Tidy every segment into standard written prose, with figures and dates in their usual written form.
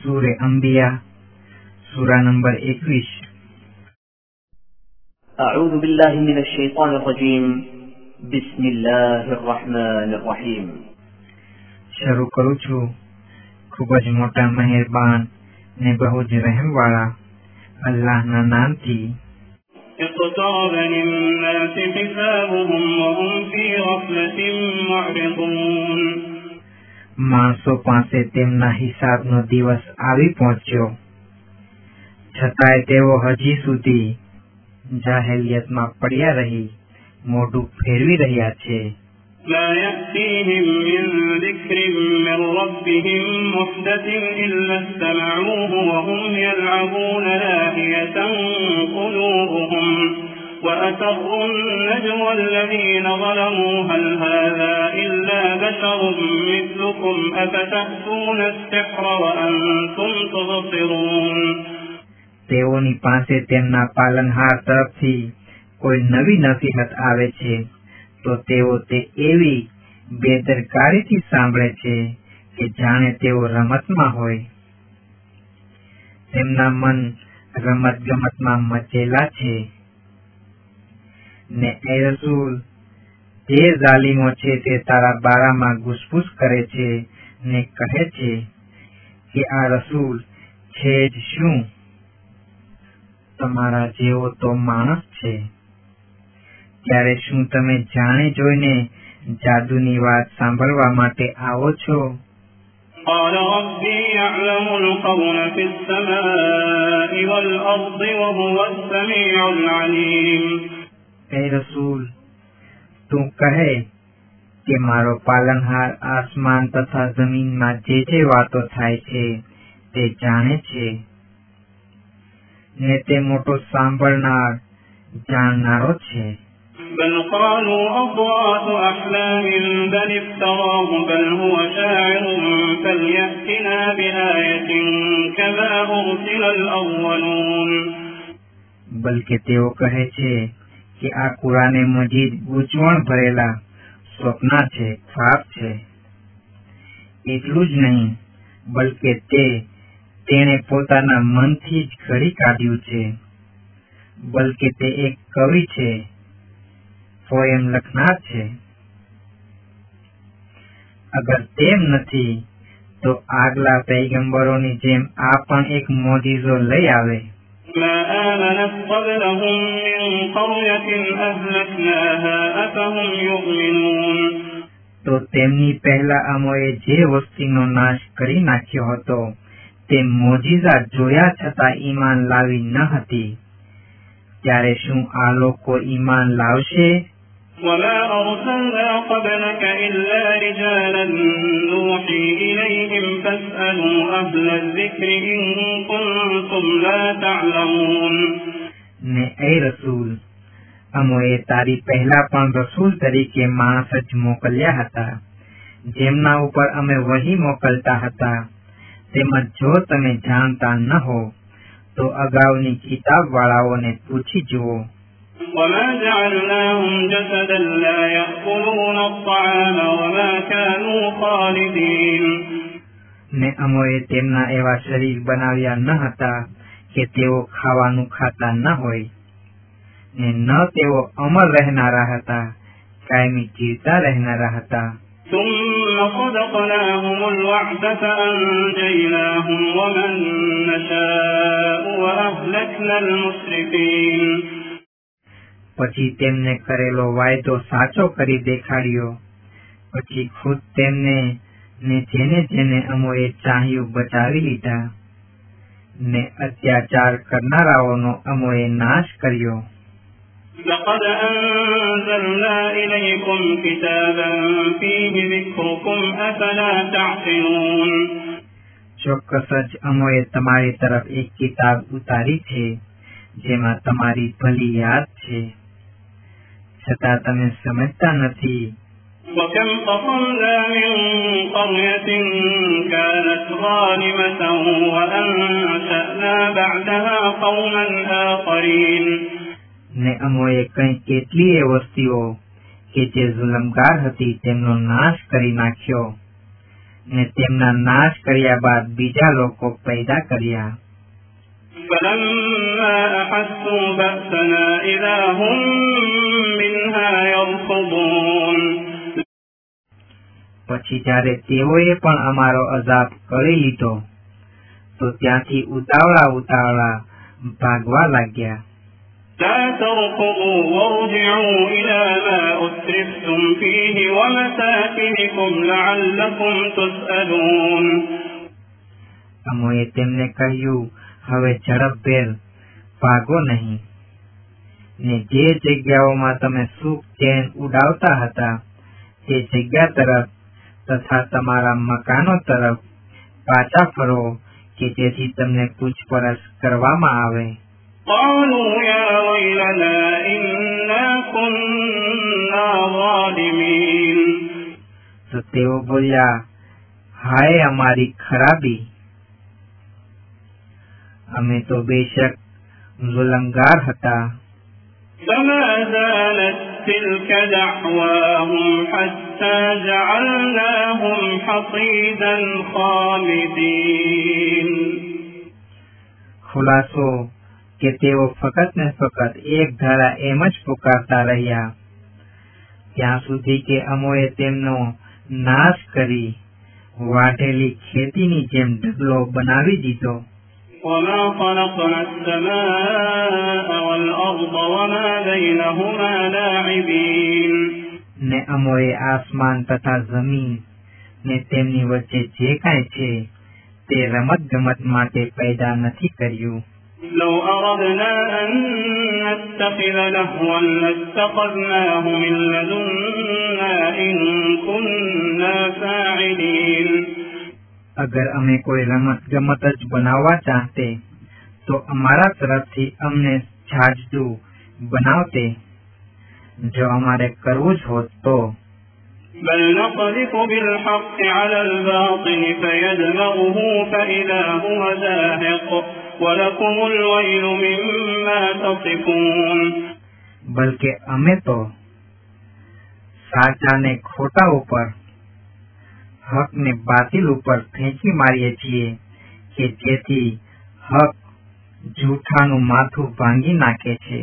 सूरे अंबिया सूरा नंबर 21। अऊज़ु बिल्लाहि मिनश शैतानिर रजीम। बिस्मिल्लाहिर रहमानिर रहीम। શરૂ કરું છું ખૂબ જ મોટા મહેરબાન ને બહુ જ રહેમવાળા અલ્લાહના નામથી। اقترب للناس حسابهم وهم في غفلة معرضون। માણસો પાસે તેમના હિસાબનો દિવસ આવી પહોંચ્યો, છતાંય તેઓ હજી સુધી જાહેલિયતમાં પડ્યા રહી મોઢું ફેરવી રહ્યા છે। لا يأتيهم من ذكر من ربهم محدث إلا استمعوه وهم يلعبون لاهية قلوبهم وأسروا النجوى الذين ظلموا هل هذا إلا بشر مثلكم أفتأتون السحر وأنتم تبصرون। તેઓની પાસે તેમના પાલનહાર તરફથી કોઈ નવી નસીહત આવે છે તો તેઓ તે એવી બેદરકારીથી સાંભળે છે કે જાણે તેઓ રમતમાં હોય। તેમના મન રમત ગમતમાં મચેલા છે ને એ રસૂલ, જે ઝાલિમો છે તે તારા બારામાં ઘૂસપૂસ કરે છે ને કહે છે કે આ રસૂલ છે જ શું, તમારા જેવો તો માણસ છે। ત્યારે શું તમે જાણી જોઈને જાદુની વાત સાંભળવા માટે આવો છો? قال ربي يعلم القول في السماء والأرض وهو السميع العليم। એ રસૂલ, તું કહે કે મારો પાલનહાર આસમાન તથા જમીનમાં જે વાતો થાય છે તે જાણે છે ને તે મોટો સાંભળનાર જાણનારો છે। بل قالوا أضغاث أحلام بل افتراه بل هو شاعر فليأتنا بآية كما أرسل الأولون। બલકે તેઓ કહે છે કે આ કુરાને મજીદ ગૂંચવણ ભરેલા સ્વપ્ના છે, ખ્વાબ છે। એટલું જ નહીં, બલકે તેણે પોતાના મનથી જ ઘડી કાઢ્યું છે। બલકે તે એક કવિ છે, પોએમ લખનાર છે। અગર તેમ નથી તો આગલા પૈગંબરોની જેમ આ પણ એક મોજીઝો લઈ આવે। ما آمنت قبلهم من قرية أهلكناها أفهم يؤمنون। તો તેમની પહેલા અમોએ જે વસ્તીનો નાશ કરી નાખ્યો હતો તે મોજીઝા જોયા છતાં ઈમાન લાવી ન હતી, ત્યારે શું આ લોકો ઈમાન લાવશે? وما أرسلنا قبلك إلا رجالا نوحي إليهم فاسألوا أهل الذكر إن كنتم لا تعلمون। ને એ રસૂલ, અમોએ તારી પહેલા પણ રસૂલ તરીકે માણસ જ મોકલ્યા હતા, જેમના ઉપર અમે વહી મોકલતા હતા। તેમજ જો તમે જાણતા ન હો તો અગાઉની કિતાબ વાળાઓને પૂછી જુઓ। وما جعلناهم جسدا لا يأكلون الطعام وما كانوا خالدين। ને અમોએ તેમના એવા શરીર બનાવ્યા ન હતા કે તેઓ ખાવાનું ખાતા ન હોય, ને ન તેઓ અમર રહેનારા હતા, કાયમી જીવતા રહેનારા હતા। ثم صدقناهم الوعد فأنجيناهم ومن نشاء وأهلكنا المسرفين। પછી તેમને કરેલો વાયદો સાચો કરી દેખાડ્યો, પછી ખુદ તેમને ને જેને જેને અમોએ ચાહ્યું બચાવી લીધા, ને અત્યાચાર કરનારાઓનો અમોએ નાશ કર્યો। لقد أنزلنا إليكم كتابا فيه ذكركم أفلا تعقلون। ચોક્કસ જ અમોએ તમારી તરફ એક કિતાબ ઉતારી છે જેમાં તમારી ભલી યાદ છે, છતાં તમે સમજતા નથી। وكم قصمنا من قرية كانت ظالمة وأنشأنا بعدها قوما آخرين। ને અમોએ કંઈ કેટલીય વસ્તીઓ કે જે જુલમગાર હતી તેમનો નાશ કરી નાખ્યો, ને તેમના નાશ કર્યા બાદ બીજા લોકો પેદા કર્યા. فلما أحسوا بأسنا إذا هم منها يركضون. પછી જ્યારે તેઓએ પણ અમારો અઝાબ કરી લીધો તો ત્યાંથી ઉતાવળા ભાગવા લાગ્યા. لا تركضوا وارجعوا إلى ما أترفتم فيه ومساكنكم لعلكم تسألون. અમોએ તેમને કહ્યું, હવે ઝડપભેર ભાગો નહીં, ને જે જગ્યાઓમાં તમે સુખ ચેન ઉડાવતા હતા તે જગ્યા તરફ તથા તમારા મકાનો તરફ પાછા ફરો કે જેથી તમને પૂછપરછ કરવામાં આવે. قالوا يا ويلنا إنا كنا ظالمين. તો તેઓ બોલ્યા, હાય અમારી ખરાબી, અમે તો બેશક ગુલંગાર હતા. فما زالت تلك دعواهم حتى جعلناهم حصيدا خامدين. ખુલાસો કે તેઓ ફક્ત ને ફક્ત એક ધારા એમ જ પુકારતા રહ્યા ત્યાં સુધી કે અમોએ તેમનો નાશ કરી વાઢેલી ખેતીની જેમ ઢગલો બનાવી દીધો. وما خلقنا السماء والأرض وما بينهما لاعبين. ને અમોએ આસમાન તથા જમીન ને તેમની વચ્ચે જે કાંઈ છે તે રમત ગમત માટે પેદા નથી કર્યું. لو أردنا أن نتخذ لهوا لاتخذناه من لدنا إن كنا فاعلين. અગર અમે કોઈ રમત ગમત જ બનાવવા ચાહતે તો અમારા તરફથી અમને છાજદું બનાવતે, જો અમારે કરવું જ હોત તો. بل نقذف بالحق على الباطل فيدمغه فإذا هو زاهق ولكم الويل مما تصفون. બલકે અમે તો સાચાને ખોટા ઉપર, હક ને બાતિલ ઉપર ફેંકી મારીએ છીએ કે જેથી હક જૂઠાનું માથું ભાંગી નાખે છે.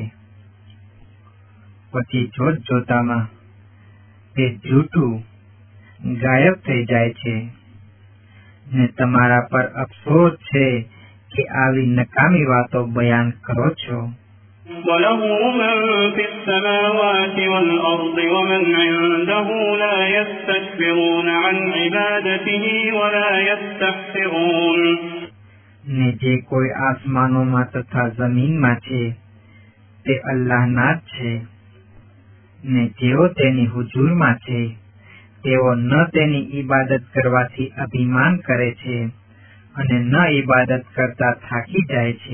પછી જોતામાં તે જૂઠું ગાયબ થઈ જાય છે ને તમારા પર અફસોસ છે કે આવી નકામી વાતો બયાન કરો છો. وله من في السماوات والأرض ومن عنده لا يستكبرون عن عبادته ولا يستحسرون. ને જે કોઈ આસમાનોમાં તથા જમીનમાં છે તે અલ્લાહના જ છે, ને જેઓ તેની હુજુરમાં છે તેઓ ન તેની ઇબાદત કરવાથી અભિમાન કરે છે અને ન ઇબાદત કરતા થાકી જાય છે.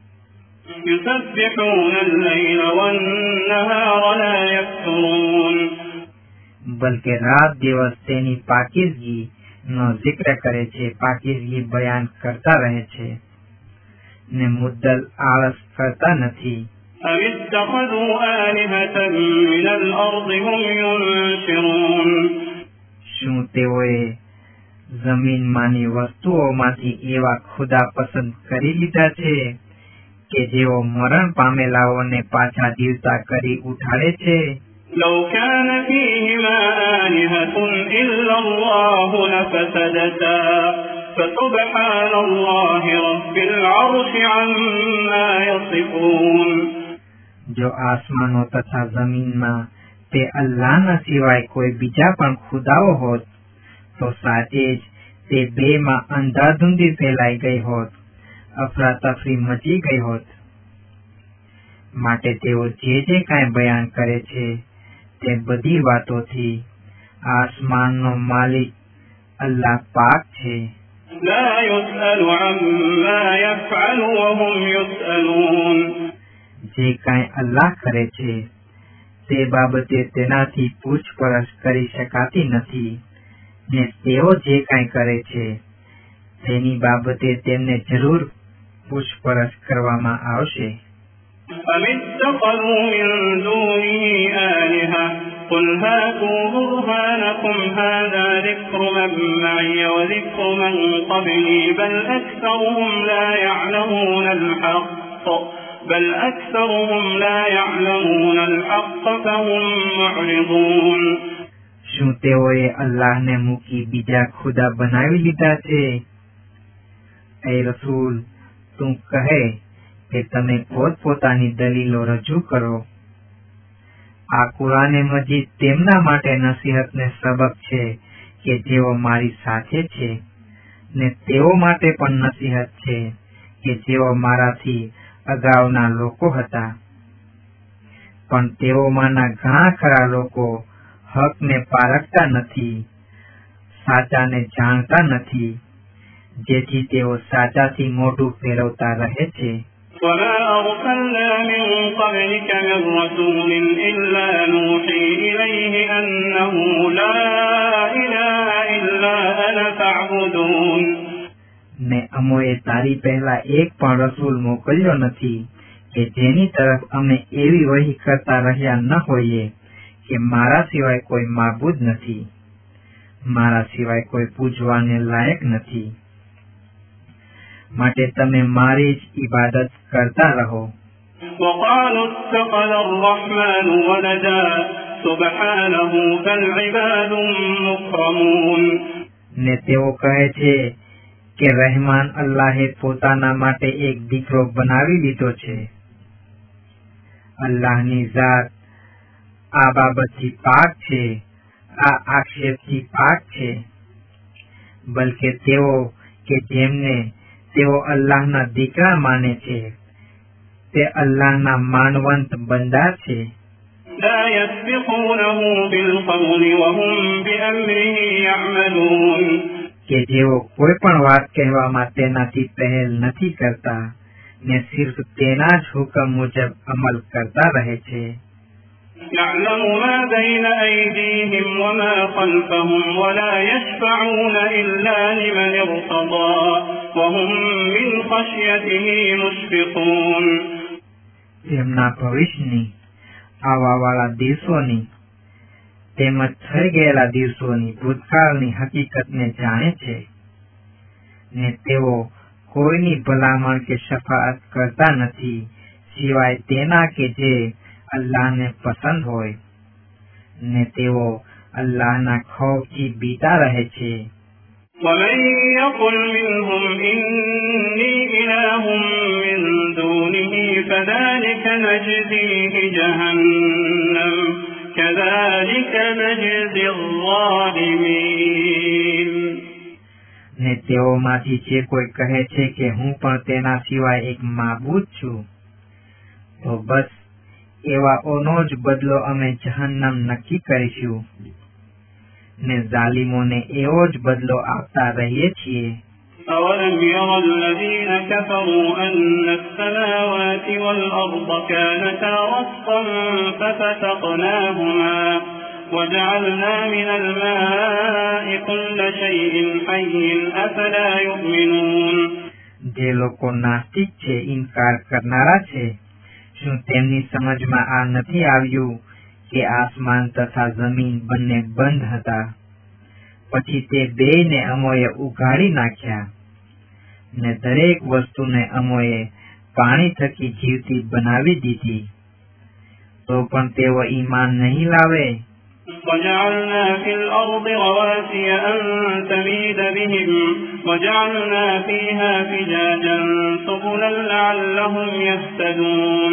يسبحون الليل والنهار لا يفترون. બલકે રાત દિવસ તેની પાકીઝગી નો જિક્ર કરે છે, પાકીઝગી બયાન કરતા રહે છે ને મુદ્દલ આળસ કરતા નથી. أم اتخذوا آلهة من الأرض هم ينشرون. શું તેઓએ જમીનમાંની વસ્તુઓમાંથી એવા ખુદા પસંદ કરી લીધા છે કે જેઓ મરણ પામેલાઓને પાછા જીવતા કરી ઉઠાડે છે. لو كان فيهما آلهة إلا الله لفسدتا فسبحان الله رب العرش عما يصفون. જો આસમાનો તથા જમીનમાં તે અલ્લાહના સિવાય કોઈ બીજા પણ ખુદાઓ હોત તો સાચે જ તે બેમાં અંધાધૂંધી ફેલાઈ ગઈ હોત, અફરાતફરી મચી ગઈ હોત. માટે તેઓ જે કાંઈ બયાન કરે છે તે બધી વાતોથી આસમાનનો માલિક અલ્લાહ પાક છે. لا يسأل عما يفعل وهم يسألون. જે કાંઈ અલ્લાહ કરે છે તે બાબતે તેનાથી પૂછપરછ કરી શકાતી નથી, ને તેઓ જે કાંઈ કરે છે તેની બાબતે તેમને જરૂર પૂછપરછ કરવામાં આવશે. أم اتخذوا من دونه آلهة قل هاتوا برهانكم هذا ذكر من معي وذكر من قبلي بل أكثرهم لا يعلمون الحق فهم معرضون. શું તેઓએ અલ્લાહને મૂકી બીજા ખુદા બનાવી લીધા છે? એ રસૂલ, તું કહે કે તમે પોતપોતાની દલીલો રજૂ કરો. આ કુરાને મજીદ તેમના માટે નસીહતને સબક છે કે જેઓ મારી સાથે છે, ને તેઓ માટે પણ નસીહત છે કે જેઓ મારાથી અગાઉના લોકો હતા. પણ તેઓમાંના ઘણા ખરા લોકો હકને પારખતા નથી, સાચાને જાણતા નથી, જેથી તેઓ સાચાથી મોઢું ફેરવતા રહે છે. وما أرسلنا من قبلك من رسول إلا نوحي إليه أنه لا إله إلا أنا فاعبدون. ને અમોએ તારી પહેલા એક પણ રસૂલ મોકલ્યો નથી કે જેની તરફ અમે એવી વહી કરતા રહ્યા ન હોઈએ કે મારા સિવાય કોઈ માબૂદ નથી, મારા સિવાય કોઈ પૂજવાને લાયક નથી, માટે તમે મારી જ ઇબાદત કરતા રહો. وقالوا اتخذ الرحمن ولدا سبحانه بل عباد مكرمون. ને તેઓ કહે છે કે રહેમાન અલ્લાહે પોતાના માટે એક દીકરો બનાવી લીધો છે. અલ્લાહની ઝાત આ બાબતથી પાક છે, આ આક્ષેપથી પાક છે. બલકે તેઓ કે જેમને તેઓ અલ્લાહના દીકરા માને છે તે અલ્લાહના માનવંત બંદા છે. لا يسبقونه بالقول وهم بأمره يعملون. કે જેઓ કોઈ પણ વાત કહેવામાં તેનાથી પહેલ નથી કરતા ને સિર્ફ તેના જ હુકમ મુજબ અમલ કરતા રહે છે. يعلم ما بين أيديهم وما خلفهم ولا يشفعون إلا لمن ارتضى وهم من خشيته مشفقون. તેમના ભવિષ્યની, આવવાવાળા દિવસોની તેમજ થઈ ગયેલા દિવસોની ભૂતકાળની હકીકતને જાણે છે, ને તેઓ કોઈની ભલામણ કે શફાઅત કરતા નથી સિવાય તેના કે જે અલ્લાહને પસંદ હોય, ને તેઓ અલ્લાહના ખૌફથી બીતા રહે છે. ومن يقل منهم إني إله من دونه فذلك نجزيه جهنم كذلك نجزي الظالمين. ને તેઓમાંથી જે કોઈ કહે છે કે હું પણ તેના સિવાય એક માબૂદ છું, તો બસ એવાઓનો જ બદલો અમે જહન્નમ નક્કી કરીશું, ને ઝાલિમોને એવો જ બદલો આપતા રહીએ છીએ. أولم ير الذين كفروا أن السماوات والأرض كانتا رتقا ففتقناهما وجعلنا من الماء كل شيء حي أفلا يؤمنون. જે લોકો નાસ્તિક છે, ઇનકાર કરનારા છે, શું તેમની સમજમાં આ નથી આવ્યું કે આસમાન તથા જમીન બંને બંધ હતા, પછી તે બેયને અમોએ ઉઘાડી નાખ્યા, ને દરેક વસ્તુને અમોએ પાણી થકી જીવતી બનાવી દીધી, તો પણ તેઓ ઈમાન નહીં લાવે. وجعلنا في الأرض رواسي أن تميد بهم وجعلنا فيها فجاجا سبلا لعلهم يهتدون.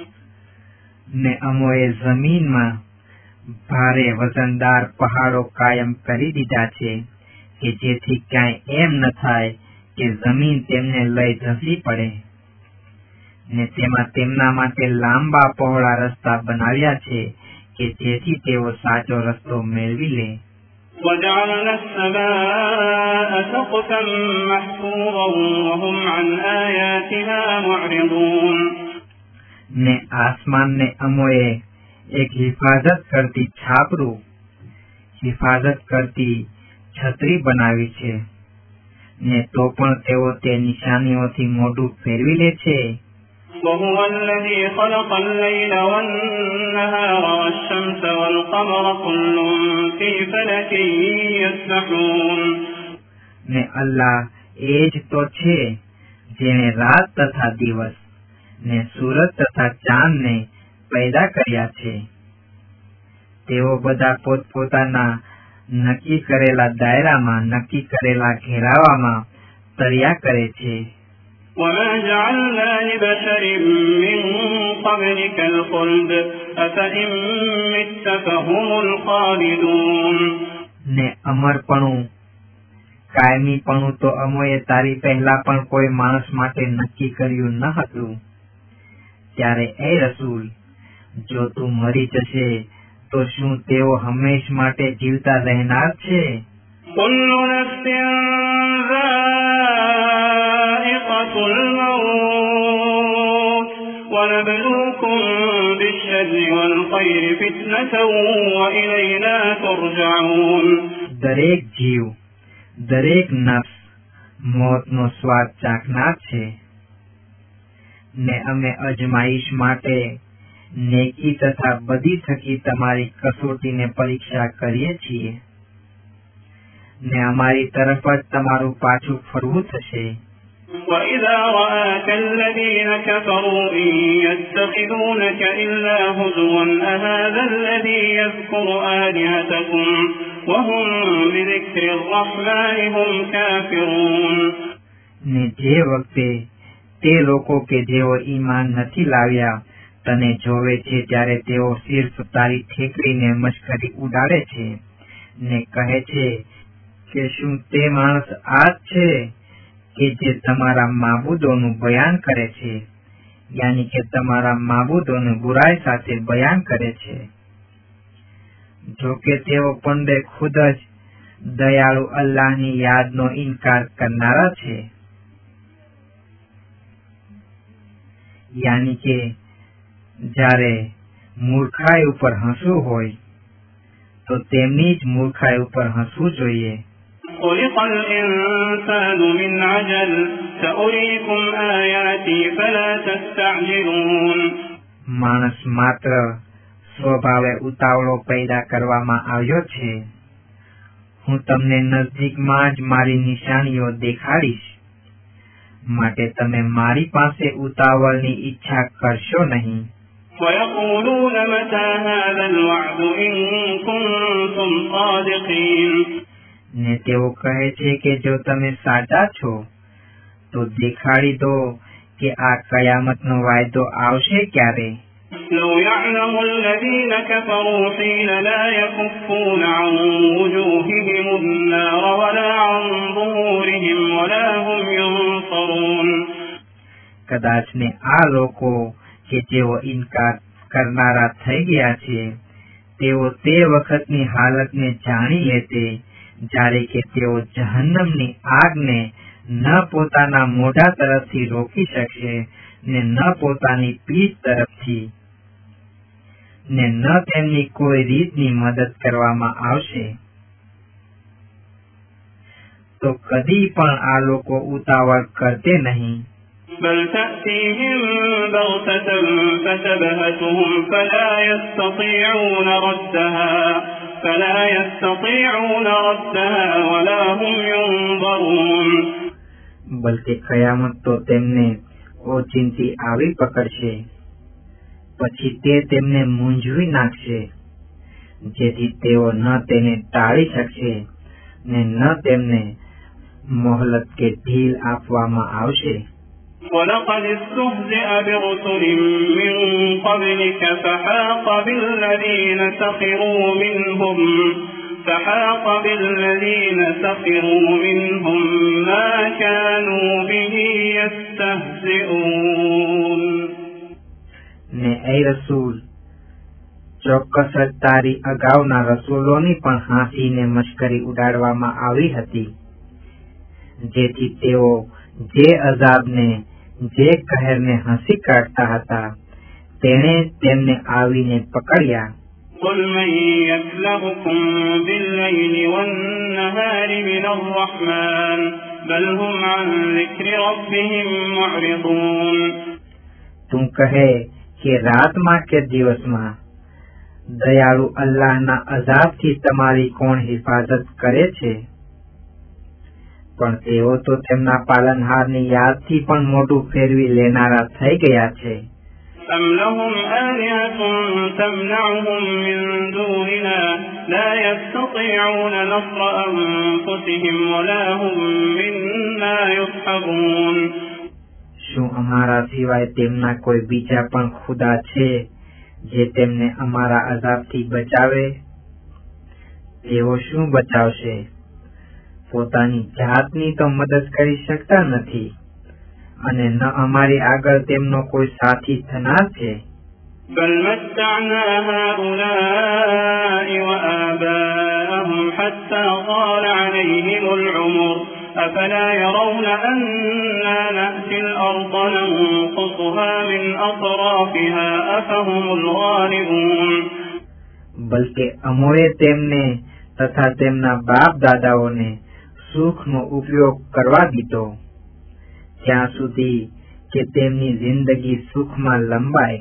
ને અમોએ જમીનમાં ભારે વજનદાર પહાડો કાયમ કરી દીધા છે કે જેથી ક્યાંય એમ ન થાય કે જમીન તેમને લઈ ધસી પડે, ને તેમાં તેમના માટે લાંબા પહોળા રસ્તા બનાવ્યા છે કે જેથી તેઓ સાચો રસ્તો મેળવી લે. وجعلنا السماء سقفا محفوظا وهم عن آياتها معرضون. ને આસમાનને અમોએ એક હિફાજત કરતી છાપરું, હિફાજત કરતી છત્રી બનાવી છે, ને તો પણ તેઓ તે નિશાનીઓથી મોઢું ફેરવી લે છે. وهو الذي خلق الليل والنهار والشمس والقمر كل في فلك يسبحون. ને અલ્લાહ એ જ તો છે જેણે રાત તથા દિવસ ને સૂરજ તથા ચાંદને પેદા કર્યા છે. તેઓ બધા પોતપોતાના નક્કી કરેલા દાયરામાં, નક્કી કરેલા ઘેરાવામાં તર્યા કરે છે. وما جعلنا لبشر من قبلك الخلد أفإن مت فهم الخالدون. ને અમરપણું, કાયમીપણું તો અમોએ તારી પહેલા પણ કોઈ માણસ માટે નક્કી કર્યું ન હતું. ત્યારે એ રસૂલ, જો તું મરી જશે તો શું તેઓ હંમેશ માટે જીવતા રહેનાર છે? كل نفس ذائقة الموت ونبلوكم بالشر والخير فتنة وإلينا ترجعون. દરેક જીવ, દરેક નફ્સ મોતનો સ્વાદ ચાખનાર છે ને અમે અજમાઈશ માટે નેકી તથા બદી થકી તમારી કસોટીને પરીક્ષા કરીએ છીએ ને અમારી તરફ જ તમારું પાછું ફરવું થશે. وإذا رآك الذين كفروا إن يتخذونك إلا هزوا أهذا الذي يذكر آلهتكم وهم بذكر الرحمن هم كافرون. ને જે વખતે તે લોકો કે જેઓ ઈમાન નથી લાવ્યા તને જોવે છે ત્યારે તેઓ શીર્ષ તારી ઠેકડીને મશ્કરી ઉડાડે છે ને કહે છે કે શું તે માણસ આ જ છે કે જે તમારા માબૂદોનું બયાન કરે છે, યાની કે તમારા માબૂદોનું બુરાઈ સાથે બયાન કરે છે. જો કે તેઓ પંડે ખુદ જ દયાળુ અલ્લાહની યાદનો ઇનકાર કરનારા છે. યાની કે જ્યારે મૂર્ખાઈ ઉપર હસવું હોય તો તેમની જ મૂર્ખાઈ ઉપર હસવું જોઈએ. خلق الإنسان من عجل سأريكم آياتي فلا تستعجلون. માણસ માત્ર સ્વભાવે ઉતાવળો પેદા કરવામાં આવ્યો છે. હું તમને નજદીકમાં જ મારી નિશાનીઓ દેખાડીશ, માટે તમે મારી પાસે ઉતાવળની ઈચ્છા કરશો નહીં. ويقولون متى هذا الوعد إن كنتم صادقين. ને તેઓ કહે છે કે જો તમે સાચા છો તો દેખાડી દો કે આ કયામતનો વાયદો આવશે ક્યારે. لو يعلم الذين كفروا حين لا يكفون عن وجوههم النار ولا عن ظهورهم ولا هم ينصرون. કદાચ ને આ લોકો કે જેઓ ઇનકાર કરનારા થઈ ગયા છે તેઓ તે વખતની હાલતને જાણી લેતે જ્યારે કે તેઓ જહન્નમની આગને ન પોતાના મોઢા તરફથી રોકી શકશે ને ન પોતાની પીઠ તરફથી ને ન તેમની કોઈ રીતની મદદ કરવામાં આવશે. તો કદી પણ આ લોકો ઉતાવળ કરતે નહીં. بل تأتيهم بغتة فتبهتهم فلا يستطيعون ردها ولا هم ينظرون. બલકે કયામત તો તેમને ઓચિંતી આવી પકડશે, પછી તે તેમને મૂંઝવી નાખશે, જેથી તેઓ ન તેને ટાળી શકશે ને ન તેમને મોહલત કે ઢીલ આપવામાં આવશે. ولقد استهزئ برسل من قبلك فحاق بالذين سخروا منهم ما كانوا به يستهزئون. ને એ રસૂલ, ચોક્કસ જ તારી અગાઉના રસૂલોની પણ હાંસીને મશ્કરી ઉડાડવામાં આવી હતી, જેથી તેઓ જે અઝાબને, જે કહેરને હસી કાઢતા હતા તેણે તેમને આવીને પકડ્યા. قل من يكلؤكم بالليل والنهار من الرحمن بل هم عن ذكر ربهم معرضون. તું કહે કે રાતમાં કે દિવસમાં દયાળુ અલ્લાહના અઝાબથી તમારી કોણ હિફાજત કરે છે? પણ તેઓ તો તેમના પાલનહારની યાદથી પણ મોઢું ફેરવી લેનારા થઈ ગયા છે. أم لهم آلهة تمنعهم من دوننا لا يستطيعون نصر أنفسهم ولا هم منا يصحبون. શું અમારા સિવાય તેમના કોઈ બીજા પણ ખુદા છે જે તેમને અમારા અઝાબથી બચાવે? તેઓ શું બચાવશે? પોતાની જાતની તો મદદ કરી શકતા નથી અને ન અમારી આગળ તેમનો કોઈ સાથી થનાર છે. بل متعنا هؤلاء وآباءهم حتى طال عليهم العمر أفلا يرون أنا نأتي الأرض ننقصها من أطرافها أفهم الغالبون. બલકે અમોએ તેમને તથા તેમના બાપ દાદાઓને સુખનો ઉપયોગ કરવા દીધો ત્યાં સુધી કે તેમની જિંદગી સુખમાં લંબાય.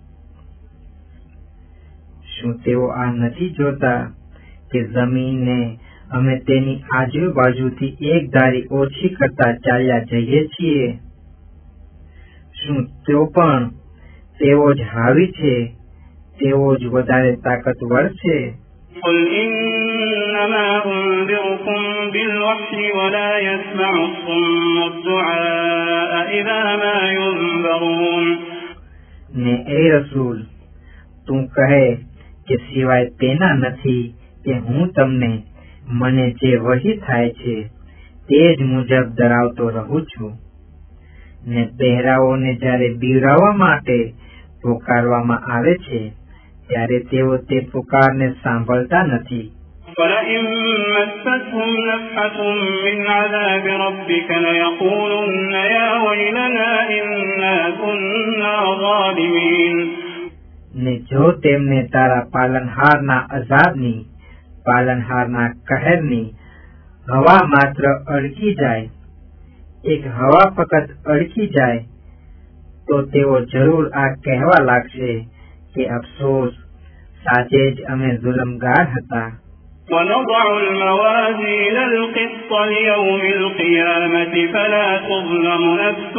શું તેઓ આ નથી જોતા કે જમીનને અમે તેની આજુબાજુથી એક ધારી ઓછી કરતા ચાલ્યા જઈએ છીએ? શું તો પણ તેઓ જ હાવી છે? તેઓ જ વધારે તાકતવર છે? قل إنما أنذركم بالوحي ولا يسمع الصم الدعاء إذا ما ينذرون. ને એ રસૂલ, તું કહે કે સિવાય તેના નથી કે હું તમને મને જે વહી થાય છે તે જ મુજબ ધરાવતો રહું છું. ને બહેરાઓને જ્યારે બીવરાવવા માટે પોકારવામાં આવે છે ત્યારે તેઓ તે પુકારને સાંભળતા નથી. ولئن مستهم نفحة من عذاب ربك ليقولن يا ويلنا إنا كنا ظالمين. ને જો તેમને તારા પાલનહારના અઝાબની, પાલનહારના કહેરની હવા માત્ર અડકી જાય, એક હવા ફક્ત અડકી જાય, તો તેઓ જરૂર આ કહેવા લાગશે કે અફસોસ, સાચે જ અમે જુલમગાર હતા. ونضع الموازين القسط ليوم القيامة فلا تظلم نفس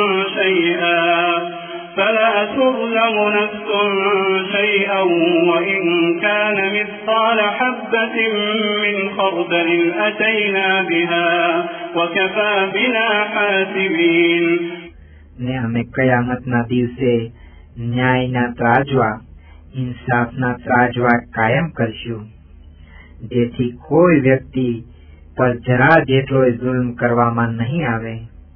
شيئا وإن كان مثقال حبة من خردل أتينا بها وكفى بنا حاسبين. ને અમે કયામતના દિવસે ન્યાયના ત્રાજવા, ઇન્સાફના ત્રાજવા કાયમ કરશું, જેથી કોઈ વ્યક્તિ પર જરા જેટલો જુલ્મ કરવામાં નહીં આવે.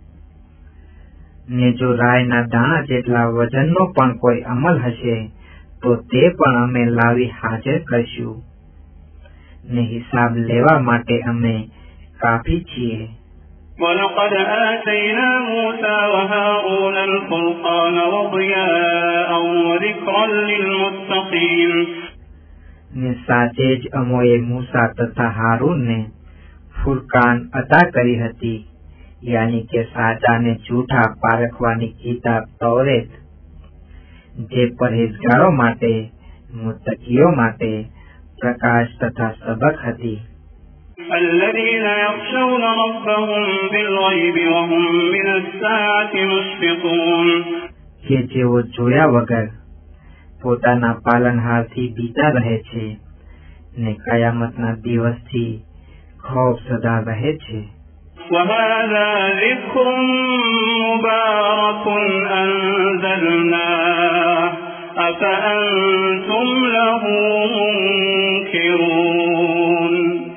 ને જો રાયના દાણા જેટલા વજનનો પણ કોઈ અમલ હશે તો તે પણ અમે લાવી હાજર કરશું. ને હિસાબ લેવા માટે અમે કાફી છીએ. ولقد آتينا موسى وهارون الفرقان وضياء وذكرا للمتقين. ને સાચે જ અમોએ મૂસા તથા હારૂનને ફુરકાન અતા કરી હતી, યાની કે સાચા ને જૂઠા પારખવાની કિતાબ તૌરેત, જે પરહેજગારો માટે, મુત્તકીઓ માટે પ્રકાશ તથા સબક હતી. الذين يخشون ربهم بالغيب وهم من الساعة مشفقون. કે જેઓ જોયા વગર પોતાના પાલનહારથી બીતા રહે છે ને કયામતના દિવસથી ખૌફ સદા રહે છે. وهذا ذكر مبارك أنزلناه أفأنتم له منكرون.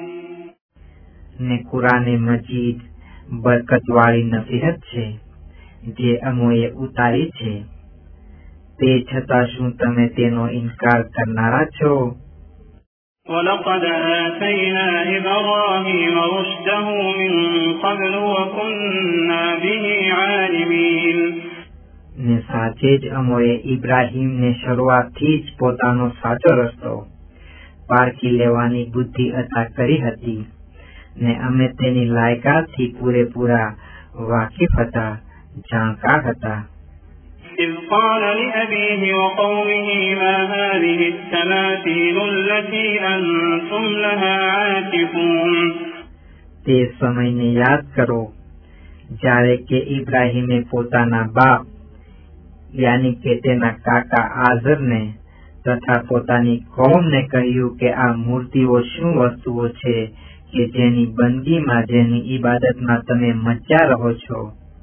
ને કુરાને મજીદ બરકતવાળી નસીહત છે જે અમોએ ઉતારી છે, તે છતાં શું તમે તેનો ઇનકાર કરનારા છો? ولقد آتينا إبراهيم رشده من قبل وكنا به عالمين. ને સાચે જ અમોએ ઇબ્રાહીમને શરૂઆતથી જ પોતાનો સાચો રસ્તો પારખી લેવાની બુદ્ધિ અતા કરી હતી ને અમે તેની લાયકાતથી પૂરેપૂરા વાકેફ હતા, જાણકાર હતા. إذ قال لأبيه وقومه ما هذه التماثيل التي أنتم لها عاكفون. તે સમયને યાદ કરો જ્યારે કે ઇબ્રાહીમે પોતાના બાપ યાની કે તેના કાકા આઝરને તથા પોતાની કૌમને કહ્યું કે આ મૂર્તિઓ શું વસ્તુઓ છે કે જેની બંદગીમાં જેની ઇબાદતમાં તમે મચ્યા રહો છો.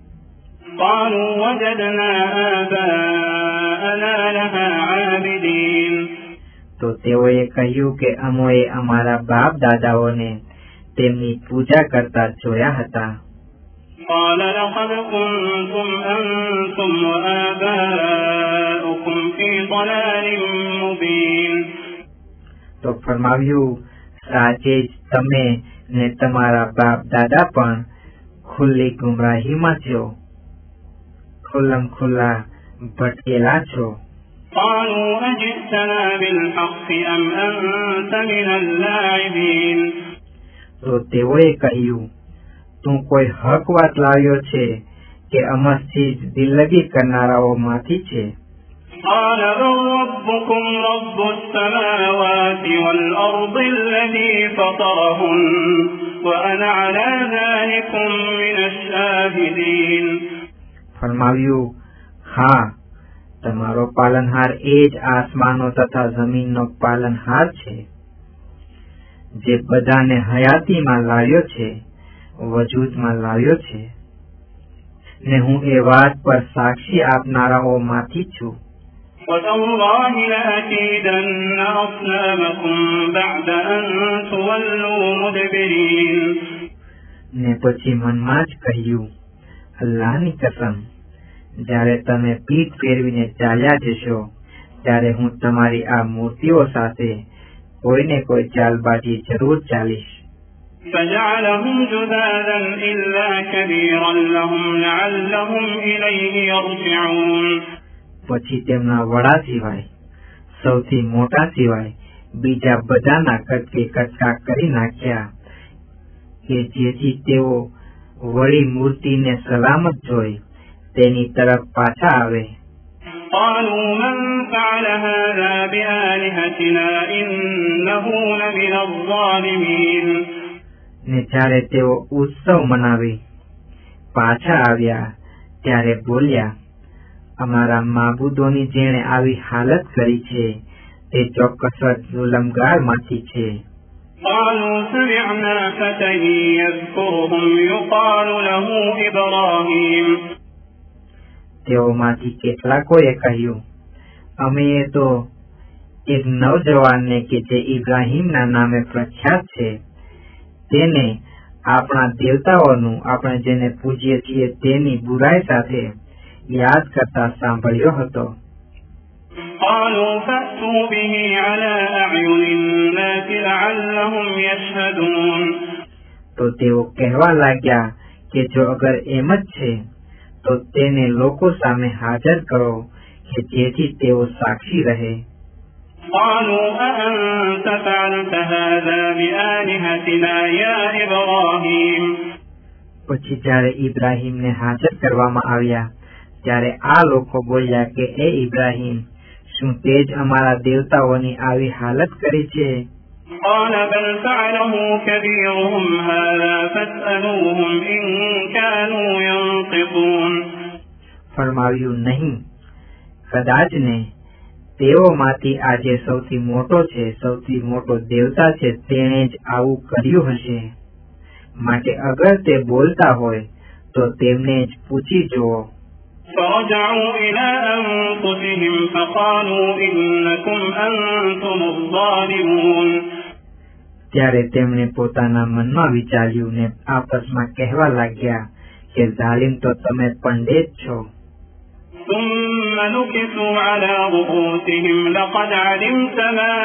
قالوا وجدنا آباءنا لها عابدين. તો તેઓએ કહ્યું કે અમોએ અમારા બાપ દાદાઓને તેમની પૂજા કરતા જોયા હતા. قال لقد كنتم أنتم وآباؤكم في ضلال مبين. તો ફરમાવ્યું સાચે જ તમે ને તમારા બાપ દાદા પણ ખુલ્લી ગુમરાહીમાં છો, ખુલ્લમ ખુલ્લા ભટકેલા છો. قالوا أجئتنا بالحق أم أنت من اللاعبين. તો તેઓએ કહ્યું તું કોઈ હક વાત લાવ્યો છે કે અમસ્થી જ દિલ્લગી કરનારાઓમાંથી છે. قال بل ربكم رب السماوات والأرض الذي فطرهن وأنا على ذلكم من الشاهدين. ફરમાવ્યું હા, તમારો પાલનહાર એ જ આસમાનો તથા જમીનનો પાલનહાર છે, જે બધાને હયાતીમાં લાવ્યો છે, વજૂદમાં લાવ્યો છે, ને હું એ વાત પર સાક્ષી આપનારાઓમાંથી છું. وتالله لأكيدن أصنامكم بعد أن تولوا مدبرين. ને પછી મનમાં જ કહ્યું અલ્લાહની કસમ, જ્યારે તમે પીઠ ફેરવીને ચાલ્યા જશો ત્યારે હું તમારી આ મૂર્તિઓ સાથે કોઈને કોઈ ચાલબાજી જરૂર ચાલીશ. فجعلهم جذاذا إلا كبيرا لهم لعلهم إليه يرجعون. પછી તેમના વડા સિવાય સૌથી મોટા સિવાય બીજા બધાના કટકે કટકા કરી નાખ્યા કે જેથી તેઓ વળી મૂર્તિને સલામત જોઈ તેની તરફ પાછા આવે. قالوا من فعل هذا بآلهتنا إنه لمن الظالمين. ને જ્યારે તેઓ ઉત્સવ મનાવી પાછા આવ્યા ત્યારે બોલ્યા અમારા માબૂદોની જેણે આવી હાલત કરી છે તે ચોક્કસ જુલમગારમાંથી છે. قالوا سمعنا فتى يذكرهم يقال له إبراهيم. તેઓમાંથી કેટલાકોએ કહ્યું અમે તો એક નવજવાનને કે જે ઇબ્રાહીમના નામે પ્રખ્યાત છે તેને આપણા દેવતાઓનું આપણે જેને પૂજીએ છીએ તેની બુરાઈ સાથે યાદ કરતા સાંભળ્યો હતો. قالوا فأتوا به على أعين الناس لعلهم يشهدون. તો તેઓ કહેવા લાગ્યા કે જો અગર એમ જ છે તો તેને લોકો સામે હાજર કરો કે જેથી તેઓ સાક્ષી રહે. قالوا أأنت فعلت هذا بآلهتنا يا إبراهيم. પછી જ્યારે ઇબ્રાહીમને હાજર કરવામાં આવ્યા ત્યારે આ લોકો બોલ્યા કે એ ઇબ્રાહીમ, શું તે જ અમારા દેવતાઓની આવી હાલત કરી છે? قال بل فعله كبيرهم هذا فاسألوهم إن كانوا ينطقون. ફરમાવ્યું નહીં, કદાચ ને તેઓમાંથી આજે સૌથી મોટો છે, સૌથી મોટો દેવતા છે તેણે જ આવું કર્યું હશે, માટે અગર તે બોલતા હોય તો તેમને જ પૂછી જુઓ. فرجعوا إلى أنفسهم فقالوا إنكم أنتم الظالمون. ત્યારે તેમણે પોતાના મનમાં વિચાર્યું ને આપસમાં કહેવા લાગ્યા કે ઝાલિમ તો તમે પંડિત છો. ثم نكسوا على رؤوسهم لقد علمت ما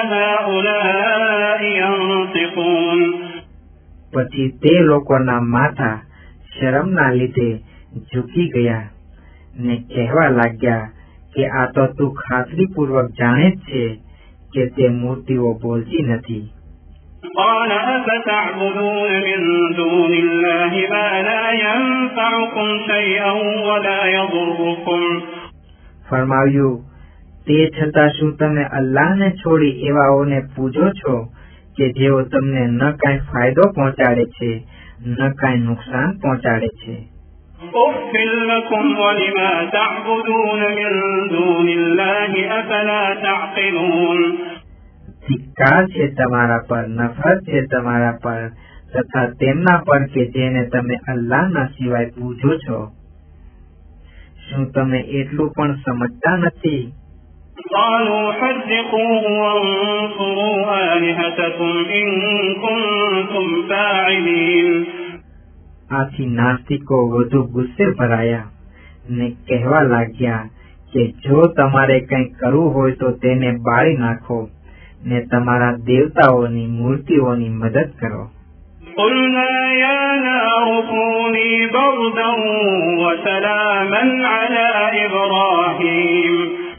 هؤلاء ينطقون. પછી તે લોકોના માથા શરમના લીધે ઝૂકી ગયા ને કહેવા લાગ્યા કે આ તો તું ખાતરીપૂર્વક જાણે જ છે કે તે મૂર્તિઓ બોલતી નથી. قال أفتعبدون من دون الله ما لا ينفعكم شيئا ولا يضركم. ફરમાવ્યું, તે છતાં શું તમે અલ્લાહને છોડી એવાઓને પૂજો છો કે જેઓ તમને ન કાંઈ ફાયદો પહોંચાડે છે ન કાંઈ નુકસાન પહોંચાડે છે? أُفٍّ لَكُمْ وَلِمَا تَعْبُدُونَ مِن دُونِ اللَّهِ أَفَلَا تَعْقِلُونَ ધિક્કાર છે તમારા પર, નફરત છે તમારા પર તથા તેમના પર કે જેને તમે અલ્લાહના સિવાય પૂજો છો. શું તમે એટલું પણ સમજતા નથી? قالوا حرقوه وانصروا آلهتكم إن كنتم فاعلين આથી નાસ્તિકો વધુ ગુસ્સે ભરાયા ને કહેવા લાગ્યા કે જો તમારે કંઈ કરવું હોય તો તેને બાળી નાખો ને તમારા દેવતાઓની મૂર્તિઓની મદદ કરો. قلنا يا نار كوني بردا وسلاما على إبراهيم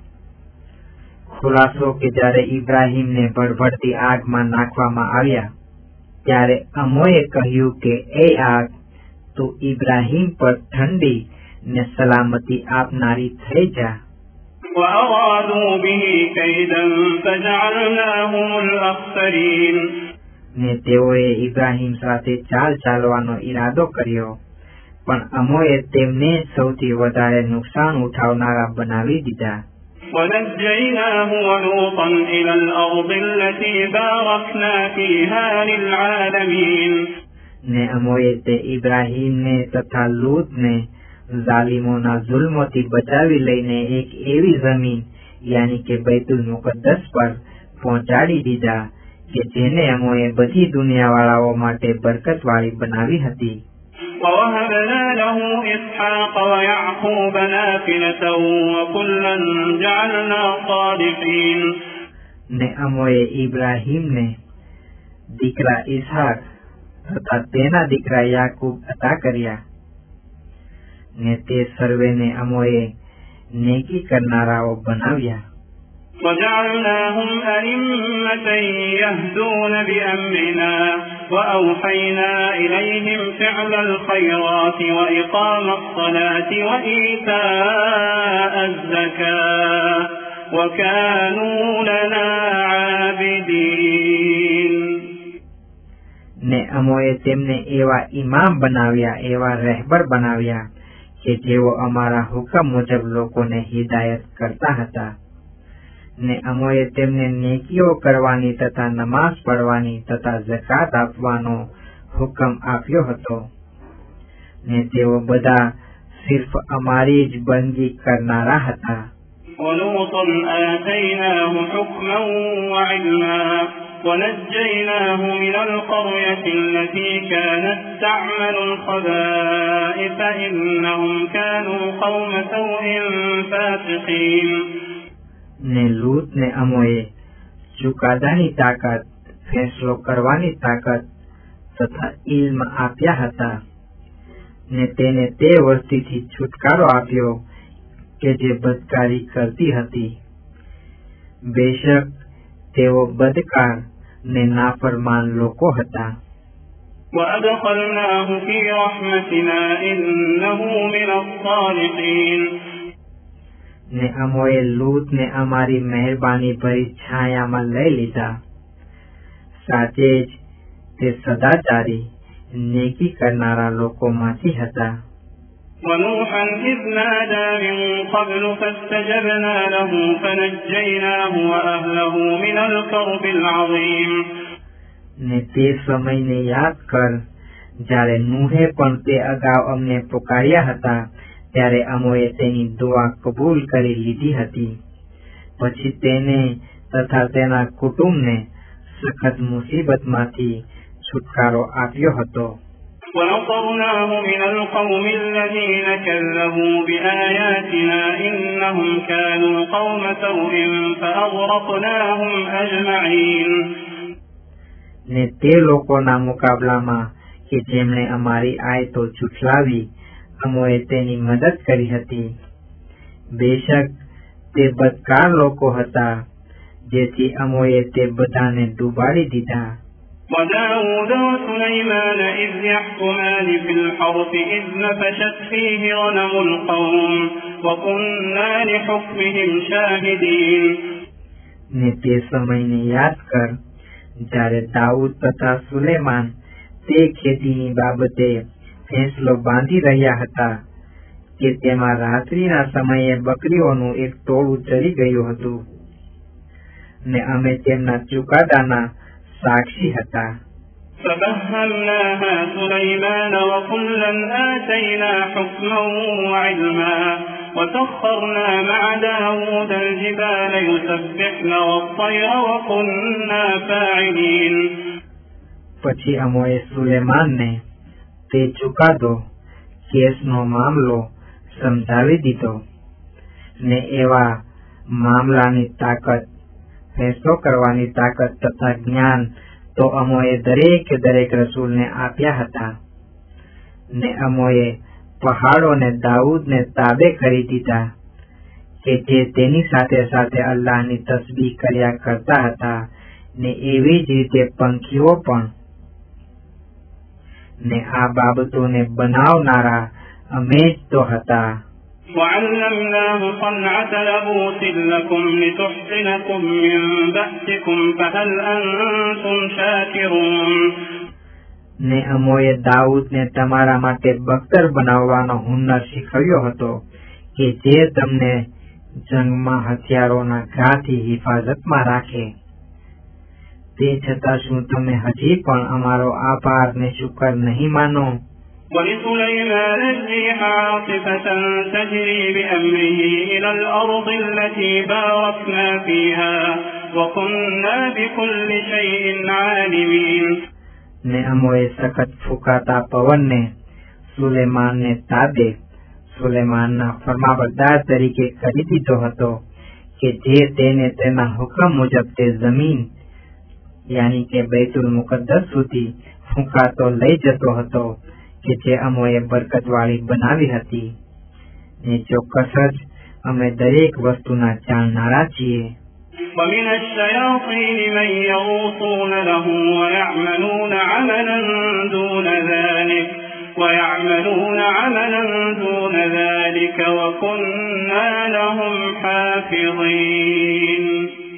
ખુલાસો કે જ્યારે ઇબ્રાહીમને ભડભડતી આગમાં નાખવામાં આવ્યા ત્યારે અમોએ કહ્યું કે એ આગ તું ઇબ્રાહીમ પર ઠંડી ને સલામતી આપનારી થઈ જા. وأرادوا به كيدا فجعلناهم الأخسرين ને તેઓએ ઇબ્રાહીમ સાથે ચાલ ચાલવાનો ઈરાદો કર્યો પણ અમોએ તેમને સૌથી વધારે નુકસાન ઉઠાવનારા બનાવી દીધા. ونجيناه ولوطا إلى الأرض التي باركنا فيها للعالمين ને અમોએ તે ઇબ્રાહીમને તથા લૂતને ઝાલિમોના જુલ્મોથી બચાવી લઈને એક એવી જમીન યાની કે બૈતુલ મુકદ્દસ પર પહોંચાડી દીધા કે જેને અમોએ બધી દુનિયાવાળાઓ માટે બરકતવાળી બનાવી હતી. ووهبنا له إسحاق ويعقوب نافلة وكلا جعلنا صالحين ને અમોએ ઇબ્રાહીમને દીકરા ઇસહાક તથા તેના દીકરા યાકૂબ અતા કર્યા ને તે સર્વેને અમોએ નેકી કરનારાઓ બનાવ્યા. وجعلناهم أئمة يهدون بأمرنا وأوحينا إليهم فعل الخيرات وإقام الصلاة وإيتاء الزكاة وكانوا لنا عابدين ને અમોએ તેમને એવા ઇમામ બનાવ્યા, એવા રહેબર બનાવ્યા કે જેઓ અમારા હુકમ મુજબ લોકોને હિદાયત કરતા હતા. ને અમોએ તેમને નેકીઓ કરવાની તથા નમાઝ પઢવાની તથા ઝકાત આપવાનો હુકમ આપ્યો હતો ને તેઓ બધા સિર્ફ અમારી જ બંદગી કરનારા હતા. ولوطا آتيناه حكما وعلما ونجيناه من القرية التي كانت تعمل الخبائث إنهم كانوا قوم سوء فاسقين ને લૂતને અમોએ ચુકાદાની તાકાત, ફેસલો કરવાની તાકાત તથા ઇલ્મ આપ્યા હતા ને તેને તે વસ્તીથી છુટકારો આપ્યો કે જે બદકારી કરતી હતી. બેશક તેઓ બદકાર ને નાફરમાન લોકો હતા. وأدخلناه في رحمتنا إنه من الصالحين ને અમોએ લૂતને અમારી મહેરબાની ભરી છાયામાં લઈ લીધા. સાચે જ તે સદાચારી નેકી કરનારા લોકોમાંથી હતા. ونوحا إذ نادى من قبل فاستجبنا له فنجيناه وأهله من الكرب العظيم ને તે સમયને યાદ કર જ્યારે નૂહે પણ તે અગાઉ અમને પુકાર્યા હતા ત્યારે અમોએ તેની દુઆ કબૂલ કરી લીધી હતી. પછી તેને તથા તેના કુટુંબને સખત મુસીબતમાંથી છુટકારો આપ્યો હતો. ونصرناه من القوم الذين كذبوا بآياتنا إنهم كانوا قوم سوء فأغرقناهم أجمعين ને તે લોકોના મુકાબલામાં કે જેમણે અમારી આયતો ઝૂઠલાવી અમોએ તેની મદદ કરી હતી. બેશક તે બદકાર લોકો હતા જેથી અમોએ તે બધાને ડૂબાડી દીધા. وداود وسليمان إذ يحكمان في الحرث إذ نفشت فيه غنم القوم وكنا لحكمهم شاهدين. ने ते समयने याद कर જ્યારે દાઉદ તથા સુલેમાન તે ખેતીની બાબતે ફેંસલો બાંધી રહ્યા હતા કે તેમાં રાત્રિના સમયે બકરીઓનું એક ટોળું ચરી ગયું હતું ને અમે તેમના ચુકાદાના સાક્ષી હતા. فَفَهَّمْنَاهَا سُلَيْمَانَ وَكُلًّا آتَيْنَا حُكْمًا وَعِلْمًا وَسَخَّرْنَا مَعَ دَاوُودَ الْجِبَالَ يُسَبِّحْنَ وَالطَّيْرَ وَكُنَّا فَاعِلِينَ. પછી અમોએ સુલેમાનને તે ચુકાદો કેસનો મામલો સમજાવી દીધો ને એવા મામલાની તાકાત ફેંસલો કરવાની તાકાત તથા જ્ઞાન તો અમોએ દરેક રસૂલને આપ્યા હતા ને અમોએ પહાડોને દાઉદને તાબે કરી દીધા કે જે તેની સાથે સાથે અલ્લાહની તસ્બીહ કર્યા કરતા હતા ને એવી જ રીતે પંખીઓ પણ ને આ બાબતોને બનાવનારા અમે જ તો હતા. وَعَلَّمْنَاهُ صَنْعَةَ لَبُوسٍ لَكُمْ لِتُحْصِنَكُمْ مِنْ بَأْسِكُمْ فَهَلْ أَنْتُمْ شَاكِرُونَ. ને અમોએ દાઉદને તમારા માટે બખ્તર બનાવવાનો હુનર શીખવ્યો હતો કે જે તમને જંગમાં હથિયારોના ઘાથી હિફાજતમાં રાખે. તે છતાં શું તમે હજી પણ અમારો આભાર ને શુકર નહીં માનો? وَلِسُلَيْمَانَ الرِّيحَ عَاصِفَةً تَجْرِي بِأَمْرِهِ إِلَى الْأَرْضِ الَّتِي بَارَكْنَا فِيهَا وَكُنَّا بِكُلِّ شَيْءٍ عَالِمِينَ. ને અમોએ સખત ફૂંકાતા પવનને સુલેમાનને તાબે સુલેમાનના ફરમાબરદાર તરીકે કરી દીધો હતો કે જે તેને તેના હુકમ મુજબ તે જમીન યાની કે બૈતુલ મુકદ્દસ સુધી ફૂંકાતો લઈ જતો હતો કે જે અમોએ બરકતવાળી બનાવી હતી ને ચોક્કસ જ અમે દરેક વસ્તુના જાણનારા છીએ. وَمِنَ الشَّيَاطِينِ مَن يَغُوصُونَ لَهُ وَيَعْمَلُونَ عَمَلًا دُونَ ذَلِكَ وَكُنَّا لَهُمْ حَافِظِينَ.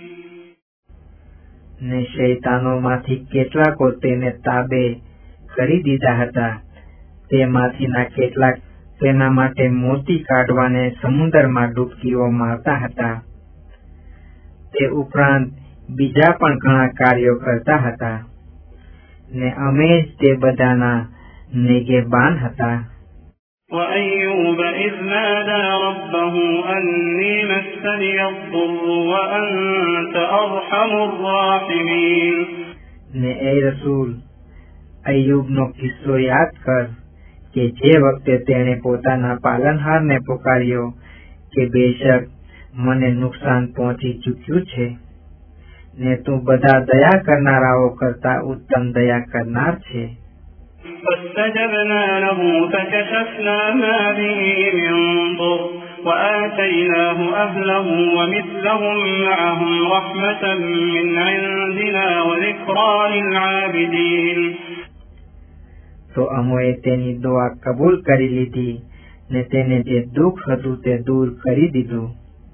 ને શૈતાનોમાંથી કેટલાકો તેને તાબે કરી દીધા હતા. તેમાંથીના કેટલાક તેના માટે મોતી કાઢવાને સમુદ્રમાં ડૂબકીઓ મારતા હતા. તે ઉપરાંત બીજા પણ ઘણા કાર્યો કરતા હતા ને અમે જ તે બધાના નિગેબાન હતા. وَأَيُّوبَ إِذْ نَادَى رَبَّهُ أَنِّي مَسَّنِيَ الضُّرُّ وَأَنْتَ أَرْحَمُ الرَّاحِمِينَ. ને એ રસૂલ અય્યુબનો કિસ્સો યાદ કર કે જે વખતે તેણે પોતાના પાલનહારને પુકાર્યો કે બેશક મને નુકસાન પહોંચી ચૂક્યું છે ને તું બધા દયા કરનારાઓ કરતા ઉત્તમ દયા કરનાર છે. فاستجبنا له فكشفنا ما به من ضر وآتيناه أهله ومثلهم معهم رحمة من عندنا وذكرى للعابدين. તો અમોએ તેની દુઆ કબૂલ કરી લીધી ને તેને જે દુઃખ હતું તે દૂર કરી દીધું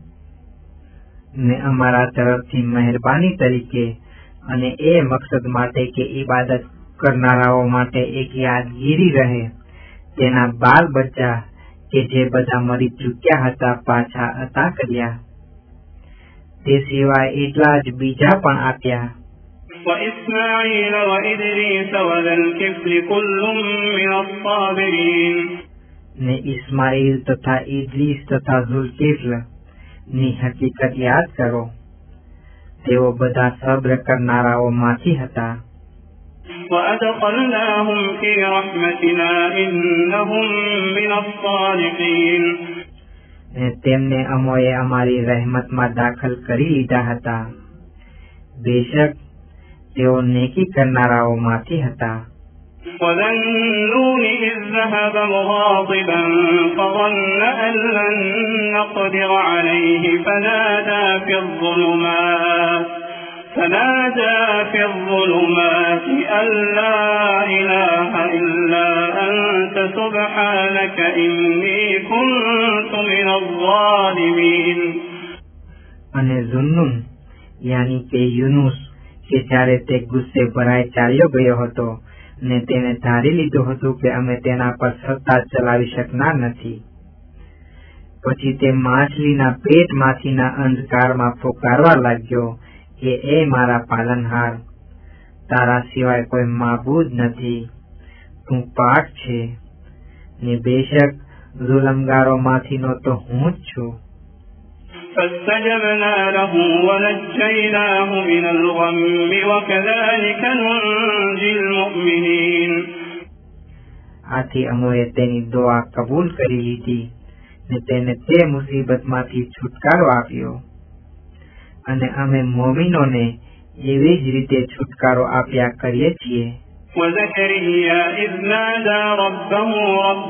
ને અમારા તરફથી મહેરબાની તરીકે અને એ મકસદ માટે કે ઇબાદત કરનારાઓ માટે એક યાદગીરી રહે તેના બાલ બચ્ચા કે જે બધા મરી ચૂક્યા હતા પાછા અતા કર્યા. તે સિવાય એટલા જ બીજા પણ આપ્યા. وإسماعيل وإدريس وذا الكفل كل من الصابرين. ને ઇસ્માઇલ તથા ઇદ્રીસ તથા ઝુલકિફલ ની હકીકત યાદ કરો. તેઓ બધા સબ્ર કરનારાઓ માંથી હતા. وأدخلناهم في رحمتنا إنهم من الصالحين. ને તેમને અમોએ અમારી રહેમતમાં દાખલ કરી લીધા હતા. બેશક તેઓ નેકી કરનારાઓ માંથી હતા. وذا النون إذ ذهب مغاضبا فظن أن لن نقدر عليه فنادى في الظلمات أن لا إله إلا أنت سبحانك إني كنت من الظالمين. અને ઝુન્નુન યાની કે યુનુસ કે જ્યારે તે ગુસ્સે ભરાઈ ચાલ્યો ગયો હતો ને તેને ધારી લીધું હતું કે અમે તેના પર સત્તા ચલાવી શકનાર નથી, પછી તે માછલીના પેટમાંથીના અંધકારમાં પુકારવા લાગ્યો કે એ મારા પાલનહાર, તારા સિવાય કોઈ માબૂદ નથી, તું પાક છે ને બેશક ઝુલમગારોમાંથીનો તો હું જ છું. فاستجبنا له ونجيناه من الغم وكذلك ننجي المؤمنين. આથી અમે તેની દુઆ કબૂલ કરી લીધી ને તેને તે મુસીબતમાંથી છુટકારો આપ્યો અને અમે મોમિનોને એવી જ રીતે છુટકારો આપ્યા કરીએ છીએ. وزكريا إذ نادى ربه رب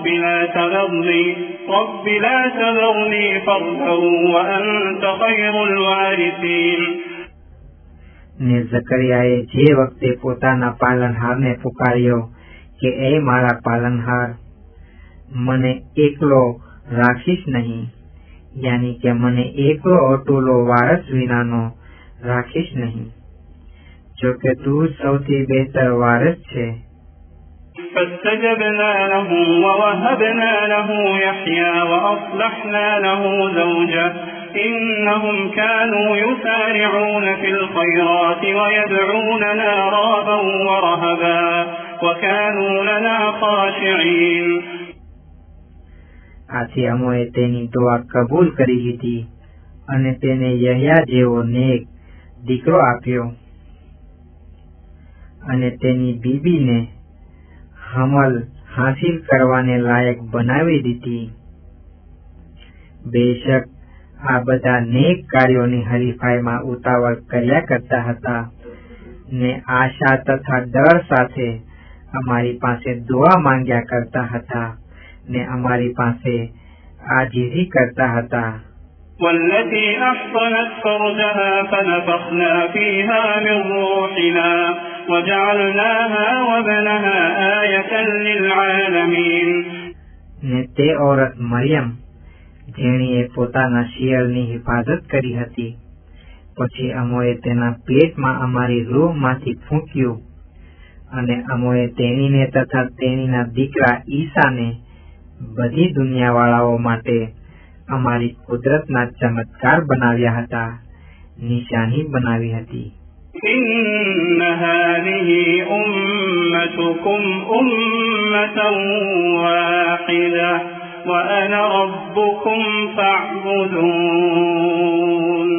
لا تذرني فردا وأنت خير الوارثين. ને ઝકરિયાએ જે વખતે પોતાના પાલનહારને પુકાર્યો કે એ મારા પાલનહાર, મને એકલો રાખીશ નહીં, યાની કે મને એકલો અટૂલો વારસ વિનાનો રાખીશ નહીં, જો કે તું સૌથી બહેતર વારસ છે. فاستجبنا له ووهبنا له يحيى وأصلحنا له زوجه إنهم كانوا يسارعون في الخيرات ويدعوننا رغبا ورهبا وكانوا لنا خاشعين. આથી અમે તેની દુઆ કબૂલ કરી લીધી અને તેને યહ્યા જેવો નેક દીકરો આપ્યો અને તેની બીબીને હમલ હાસિલ કરવાને લાયક બનાવી દીધી. બેશક આ બધા નેક કાર્યોની હરીફાઈમાં ઉતાવળ કર્યા કરતા હતા ને આશા તથા ડર સાથે અમારી પાસે દુઆ માંગ્યા કરતા હતા ને અમારી પાસે આજીજી કરતા હતા. والتي أحصنت فرجها فنفخنا فيها من روحنا وجعلناها وابنها آية للعالمين. ને તે औरत મરિયમ જેણીએ પોતાના શિયરની હિફાજત કરી હતી, પછી અમોએ તેના પેટમાં અમારી રૂહમાંથી ફૂંક્યું અને અમોએ તેણીને તથા તેણીના દીકરા ઈસાને બધી દુનિયાવાળાઓ માટે અમારી કુદરતના ચમત્કાર બનાવ્યા હતા, નિશાની બનાવી હતી. إن هذه أمتكم أمة واحدة وأنا ربكم فاعبدون.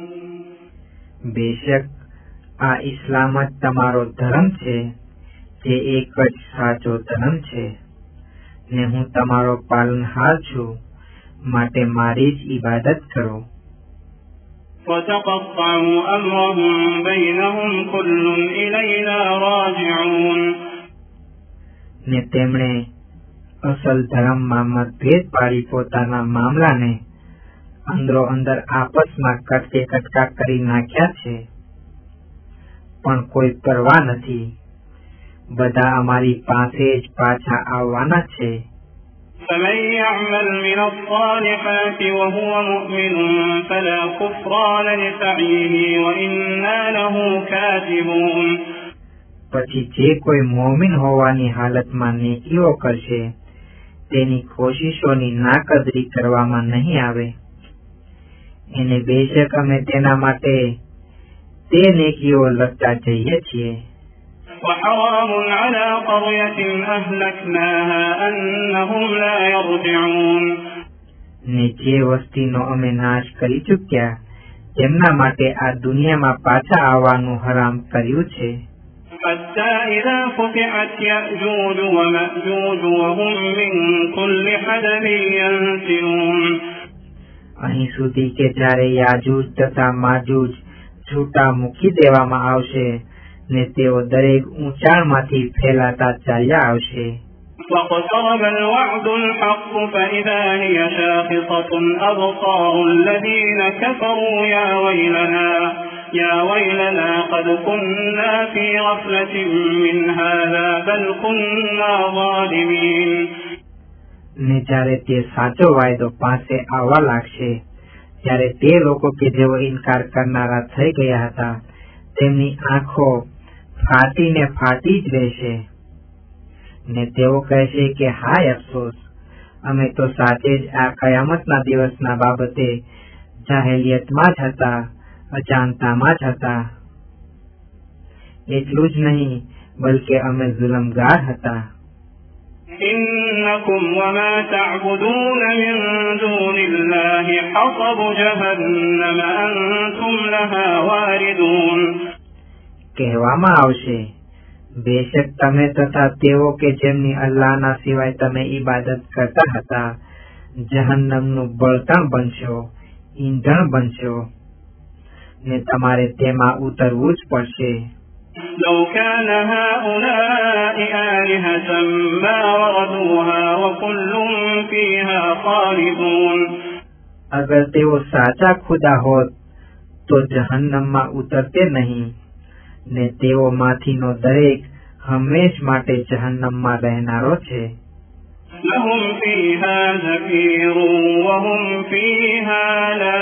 બેશક આ ઇસ્લામ જ તમારો ધર્મ છે, જે એક જ સાચો ધર્મ છે ને હું તમારો પાલનહાર છું, માટે મારી જ ઇબાદત કરો. وتقطعوا أمرهم بينهم كل إلينا راجعون. ને તેમણે અસલ ધર્મમાં મતભેદ પાડી પોતાના મામલાને અંદરો અંદર આપસમાં કટકે કટકા કરી નાખ્યા છે, પણ કોઈ પરવા નથી, બધા અમારી પાસે જ પાછા આવવાના છે. فمن يعمل من الصالحات وهو مؤمن فلا كفران لسعيه وإنا له كاتبون. પછી જે કોઈ મોમિન હોવાની હાલતમાં નેકીઓ કરશે તેની કોશિશોની નાકદરી કરવામાં નહીં આવે, એને બેશક અમે તેના માટે તે નેકીઓ લખતા જઈએ છીએ. وحرام على قرية أهلكناها أنهم لا يرجعون. ને જે વસ્તીનો અમે નાશ કરી ચૂક્યા તેમના માટે આ દુનિયામાં પાછા આવવાનું હરામ કર્યું છે. حتى إذا فتحت يأجوج ومأجوج وهم من كل حدب ينسلون. અહીં સુધી કે જ્યારે યાજૂજ તથા માજૂજ છૂટા મૂકી દેવામાં આવશે ને તેઓ દરેક ઊંચાણમાંથી ફેલાતા ચાલ્યા આવશે. واقترب الوعد الحق فإذا هي شاخصة أبصار الذين كفروا يا ويلنا قد كنا في غفلة من هذا بل كنا ظالمين. ને જ્યારે તે સાચો વાયદો પાસે આવવા લાગશે ત્યારે તે લોકો કે જેઓ ઇનકાર કરનારા થઈ ગયા હતા તેમની આંખો ફાટીને ફાટી જ રહેશે ને તેઓ કહેશે કે હાય અફસોસ, અમે તો સાચે જ આ કયામતના દિવસના બાબતે જાહેલિયતમાં જ હતા, અજાણતામાં જ હતા. એટલું જ નહીં બલકે અમે જુલમગાર હતા. إنكم وما تعبدون من دون الله حصب جهنم أنتم لها واردون. કહેવામાં આવશે, બેશક તમે તથા તેઓ કે જેમની અલ્લાહના સિવાય તમે ઇબાદત કરતા હતા જહન્નમનું બળતણ બનશો, ઈંધણ બનશો ને તમારે તેમાં ઉતરવું જ પડશે. لو كان هؤلاء آلهة ما وردوها وكل فيها خالدون. અગર તેઓ સાચા ખુદા હોત તો જહન્નમમાં ઉતરતે નહીં ને તેઓ માંથીનો દરેક હંમેશ માટે જહન્નમમાં રહેનારો છે. لهم فيها زفير وهم فيها لا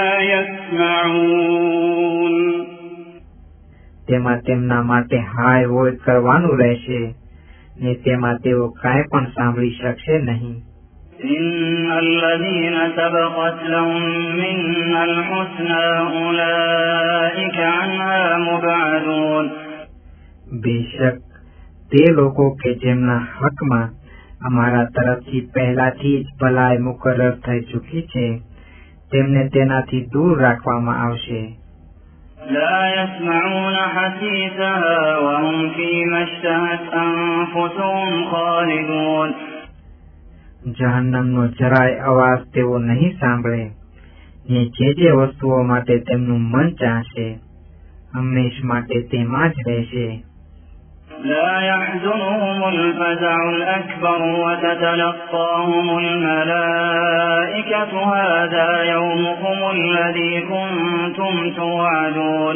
يسمعون. તેમાં તેમના માટે હાય હોય કરવાનું રહેશે ને તેમાં તેઓ કાંઈ પણ સાંભળી શકશે નહીં. إن الذين سبقت لهم منا الحسنى أولئك عنها مبعدون. બેશક તે લોકો કે જેમના હકમાં અમારા તરફથી પહેલાથી જ ભલાઈ મુકર્રર થઈ ચૂકી છે તેમને તેનાથી દૂર રાખવામાં આવશે. لا يسمعون حسيسها وهم فيما اشتهت أنفسهم خالدون. જહન્નમનો જરાય અવાજ તેઓ નહીં સાંભળે ને જે વસ્તુઓ માટે તેમનું મન ચાહશે હંમેશ માટે તેમાં જ રહેશે. لا يحزنهم الفزع الأكبر وتتلقاهم الملائكة هذا يومكم الذي كنتم توعدون.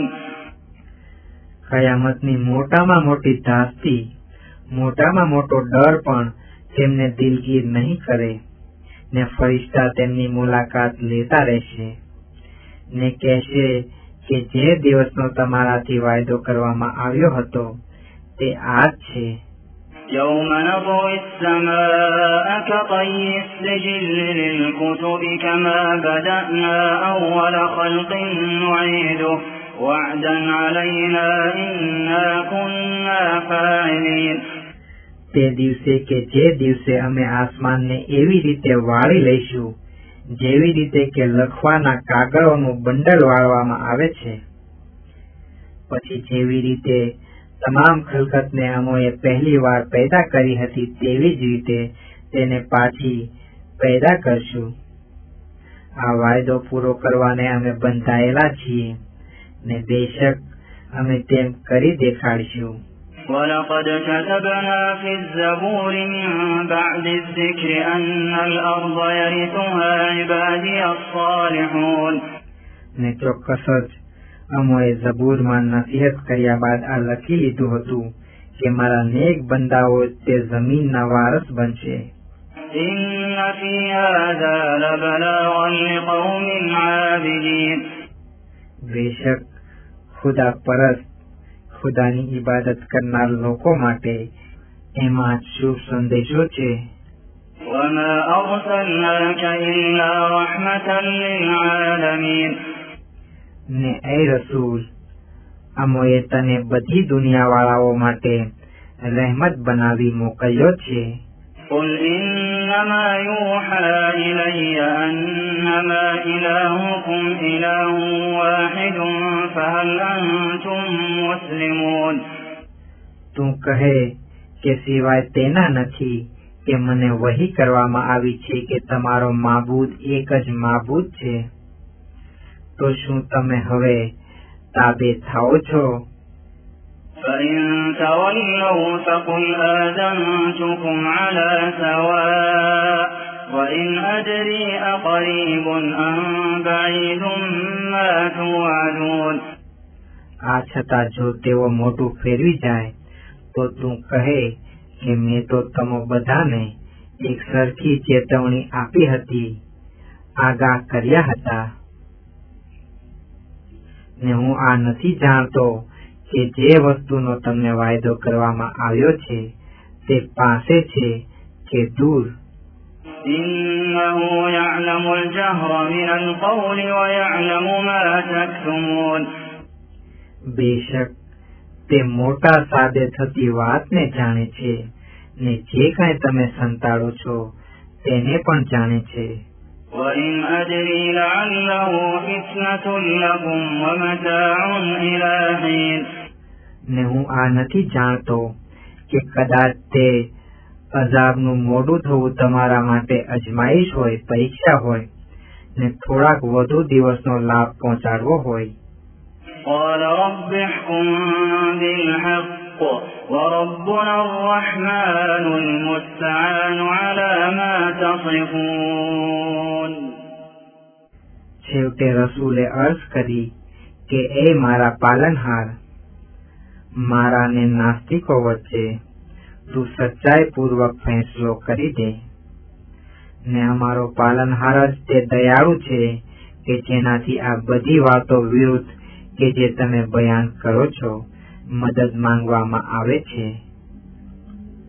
કયામતની મોટામાં મોટી ધાસ્તી, મોટામાં મોટો ડર પણ તેમને દિલગીર નહીં કરે ને ફરિશ્તા તેમની મુલાકાત લેતા રહેશે ને કહેશે કે જે દિવસનો તમારાથી વાયદો કરવામાં આવ્યો હતો તે આ જ છે. يوم نطوي السماء كطي السجل للكتب كما بدأنا أول خلق نعيده وعدا علينا إنا كنا فاعلين. તે દિવસે કે જે દિવસે અમે આસમાનને એવી રીતે વાળી લઈશું જેવી રીતે કે લખવાના કાગળોનું બંડલ વાળવામાં આવે છે, પછી જેવી રીતે તમામ ખલકતને અમોએ પહેલી વાર પેદા કરી હતી તેવી જ રીતે તેને પાછી પેદા કરશું. આ વાયદો પૂરો કરવાને અમે બંધાયેલા છીએ ને બેશક અમે તેમ કરી દેખાડીશું. ولقد كتبنا في الزبور من بعد الذكر أن الأرض يرثها عبادي الصالحون. ને ચોક્કસ જ અમોએ ઝબૂરમાં નસીહત કર્યા બાદ આ લખી લીધું હતું કે મારા નેક બંદાઓ તે જમીનના વારસ બનશે. إن في هذا لبلاغا لقوم عابدين. બેશક ખુદા પરસ્ત, ખુદાની ઇબાદત કરનાર લોકો માટે એમાં શુભ સંદેશો છે. وما أرسلناك إلا رحمة للعالمين. ને એ રસૂલ, અમોએ તને બધી દુનિયાવાળાઓ માટે રહેમત બનાવી મોકલ્યો છે. قل إنما يوحى إلي أنما إلهكم إله واحد فهل أنتم مسلمون. તું કહે કે સિવાય તેના નથી કે મને વહી કરવામાં આવી છે કે તમારો માબૂદ એક જ માબૂદ છે, તો શું તમે હવે તાબે થાઓ છો? فإن تولوا فقل آذنتكم على سواء وإن أدري أقريب أم بعيد ما توعدون. આ છતાં જો તેઓ મોટું ફેરવી જાય તો તું કહે કે મેં તો તમો બધાને એક સરખી ચેતવણી આપી હતી, આગાહ કર્યા હતા. ને હું આ નથી જાણતો કે જે વસ્તુનો તમને વાયદો કરવામાં આવ્યો છે તે પાસે છે કે દૂર. إنه يعلم الجهر من القول ويعلم ما تكتمون. બેશક તે મોટા સાદે થતી વાતને જાણે છે ને જે કાંઈ તમે સંતાડો છો તેને પણ જાણે છે. وإن أدري لعله فتنة لكم ومتاع إلى حين. ને હું આ નથી જાણતો કે કદાચ તે અઝાબનું મોડું થવું તમારા માટે અજમાઈશ હોય, પરીક્ષા હોય ને થોડાક વધુ દિવસનો લાભ પહોંચાડવો હોય. قال رب احكم بالحق وربنا الرحمن المستعان على ما تصفون. છેવટે રસૂલે અર્જ કરી કે એ મારા પાલનહાર, મારા ને નાસ્તિકો વચ્ચે તું સચ્ચાઈ પૂર્વક ફેંસલો કરી દે. ને અમારો પાલનહાર જ તે દયાળુ છે કે જેનાથી આ બધી વાતો વિરુદ્ધ કે જે તમે બયાન કરો છો મદદ માંગવામાં આવે છે.